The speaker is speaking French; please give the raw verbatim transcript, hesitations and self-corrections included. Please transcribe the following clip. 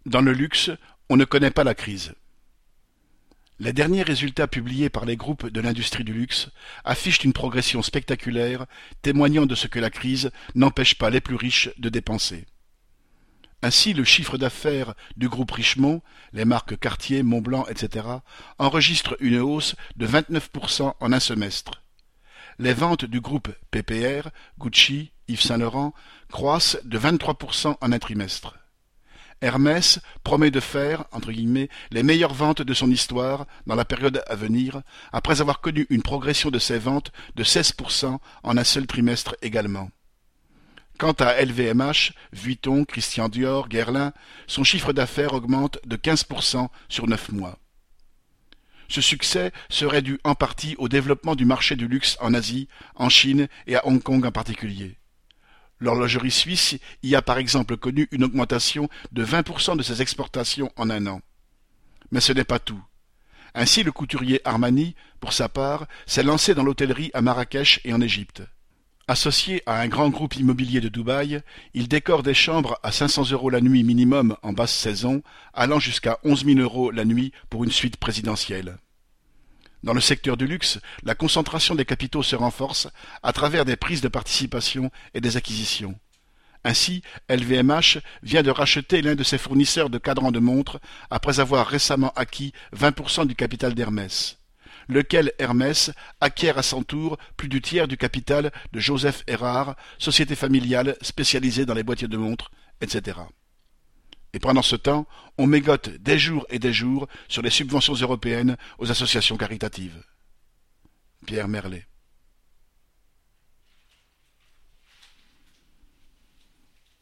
Dans le luxe, on ne connaît pas la crise. Les derniers résultats publiés par les groupes de l'industrie du luxe affichent une progression spectaculaire, témoignant de ce que la crise n'empêche pas les plus riches de dépenser. Ainsi, le chiffre d'affaires du groupe Richemont, les marques Cartier, Montblanc, et cetera, enregistre une hausse de vingt-neuf pour cent en un semestre. Les ventes du groupe P P R, Gucci, Yves Saint Laurent croissent de vingt-trois pour cent en un trimestre. Hermès promet de faire, entre guillemets, les meilleures ventes de son histoire dans la période à venir, après avoir connu une progression de ses ventes de seize pour cent en un seul trimestre également. Quant à L V M H, Vuitton, Christian Dior, Guerlain, son chiffre d'affaires augmente de quinze pour cent sur neuf mois. Ce succès serait dû en partie au développement du marché du luxe en Asie, en Chine et à Hong Kong en particulier. L'horlogerie suisse y a par exemple connu une augmentation de vingt pour cent de ses exportations en un an. Mais ce n'est pas tout. Ainsi, le couturier Armani, pour sa part, s'est lancé dans l'hôtellerie à Marrakech et en Égypte. Associé à un grand groupe immobilier de Dubaï, il décore des chambres à cinq cents euros la nuit minimum en basse saison, allant jusqu'à onze mille euros la nuit pour une suite présidentielle. Dans le secteur du luxe, la concentration des capitaux se renforce à travers des prises de participation et des acquisitions. Ainsi, L V M H vient de racheter l'un de ses fournisseurs de cadrans de montres après avoir récemment acquis vingt pour cent du capital d'Hermès, lequel Hermès acquiert à son tour plus du tiers du capital de Joseph Errard, société familiale spécialisée dans les boîtiers de montres, et cetera. Et pendant ce temps, on mégote des jours et des jours sur les subventions européennes aux associations caritatives. Pierre Merlet.